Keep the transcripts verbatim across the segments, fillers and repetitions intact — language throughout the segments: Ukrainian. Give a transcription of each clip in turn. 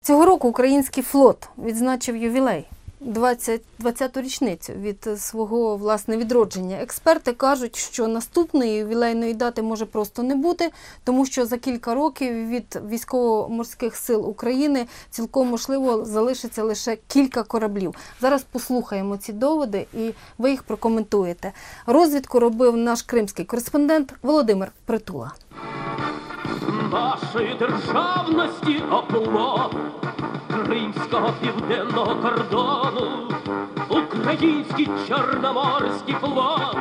Цього року український флот відзначив ювілей. двадцяту річницю від свого, власне, відродження. Експерти кажуть, що наступної ювілейної дати може просто не бути, тому що за кілька років від військово-морських сил України цілком можливо залишиться лише кілька кораблів. Зараз послухаємо ці доводи і ви їх прокоментуєте. Розвідку робив наш кримський кореспондент Володимир Притула. Нашої державності оплот Кримського південного кордону, український Чорноморський флот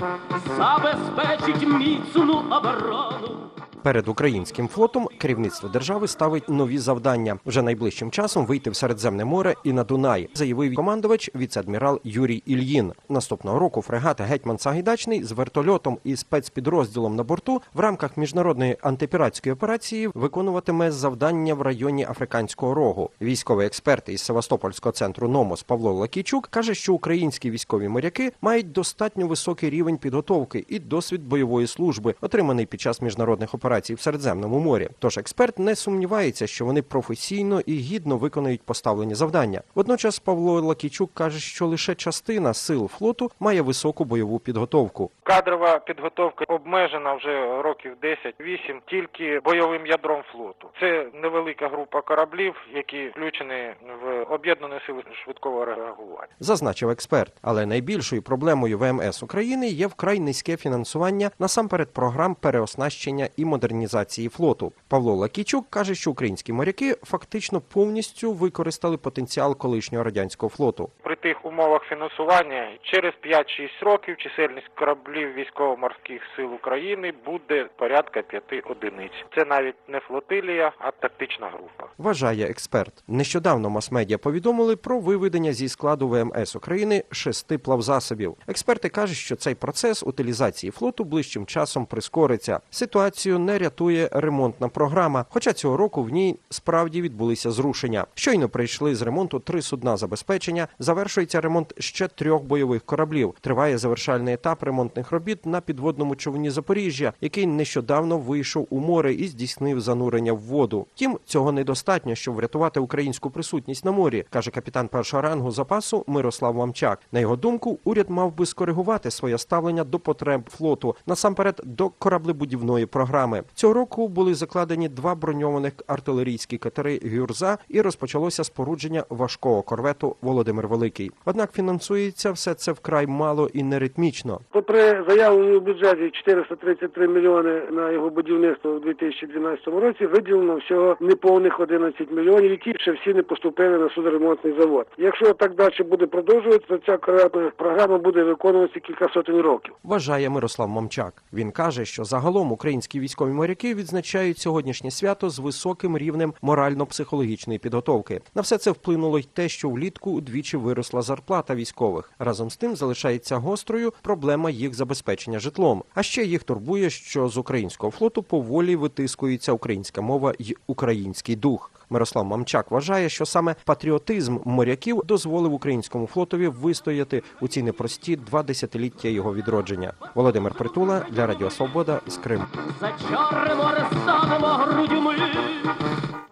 забезпечить міцну оборону. Перед українським флотом керівництво держави ставить нові завдання. Вже найближчим часом вийти в Середземне море і на Дунай, заявив командувач віце-адмірал Юрій Ільїн. Наступного року фрегат «Гетьман Сагайдачний» з вертольотом і спецпідрозділом на борту в рамках міжнародної антипіратської операції виконуватиме завдання в районі Африканського Рогу. Військовий експерт із Севастопольського центру «Номос» Павло Лакійчук каже, що українські військові моряки мають достатньо високий рівень підготовки і досвід бойової служби, отриманий під час міжнародних операцій в Середземному морі. Тож експерт не сумнівається, що вони професійно і гідно виконують поставлені завдання. Водночас Павло Лакійчук каже, що лише частина сил флоту має високу бойову підготовку. Кадрова підготовка обмежена вже років десять-вісім тільки бойовим ядром флоту. Це невелика група кораблів, які включені в об'єднані сили швидкого реагування. Зазначив експерт. Але найбільшою проблемою В М С України є вкрай низьке фінансування насамперед програм переоснащення і модернізації флоту. Павло Лакійчук каже, що українські моряки фактично повністю використали потенціал колишнього радянського флоту. При тих умовах фінансування через п'ять-шість років чисельність кораблів військово-морських сил України буде порядка п'яти одиниць. Це навіть не флотилія, а тактична група. Вважає експерт. Нещодавно мас-медіа повідомили про виведення зі складу В М С України шести плавзасобів. Експерти кажуть, що цей процес утилізації флоту ближчим часом прискориться. Ситуацію не рятує ремонтна програма, хоча цього року в ній справді відбулися зрушення. Щойно прийшли з ремонту три судна забезпечення, завершується ремонт ще трьох бойових кораблів. Триває завершальний етап ремонтних робіт на підводному човні «Запоріжжя», який нещодавно вийшов у море і здійснив занурення в воду. Втім, цього недостатньо, щоб врятувати українську присутність на морі, каже капітан першого рангу запасу Мирослав Мамчак. На його думку, уряд мав би скоригувати своє ставлення до потреб флоту, насамперед до кораблебудівної програми. Цього року були закладені два броньованих артилерійські катери «Гюрза» і розпочалося спорудження важкого корвету «Володимир Великий». Однак фінансується все це вкрай мало і неритмічно. Попри заявлену в бюджеті чотириста тридцять три мільйони на його будівництво у дві тисячі дванадцятому році, виділено всього неповних одинадцять мільйонів, які ще всі не поступили на судоремонтний завод. Якщо так далі буде продовжуватися, то ця програма буде виконуватися кілька сотень років. Вважає Мирослав Мамчак. Він каже, що загалом українські військові моряки відзначають сьогоднішнє свято з високим рівнем морально-психологічної підготовки. На все це вплинуло й те, що влітку удвічі виросла зарплата військових. Разом з тим залишається гострою проблема їх забезпечення житлом. А ще їх турбує, що з українського флоту поволі витискується українська мова й український дух. Мирослав Мамчак вважає, що саме патріотизм моряків дозволив українському флотові вистояти у ці непрості два десятиліття його відродження. Володимир Притула для Радіо Свобода з Криму. За Чорне море станемо грудьми.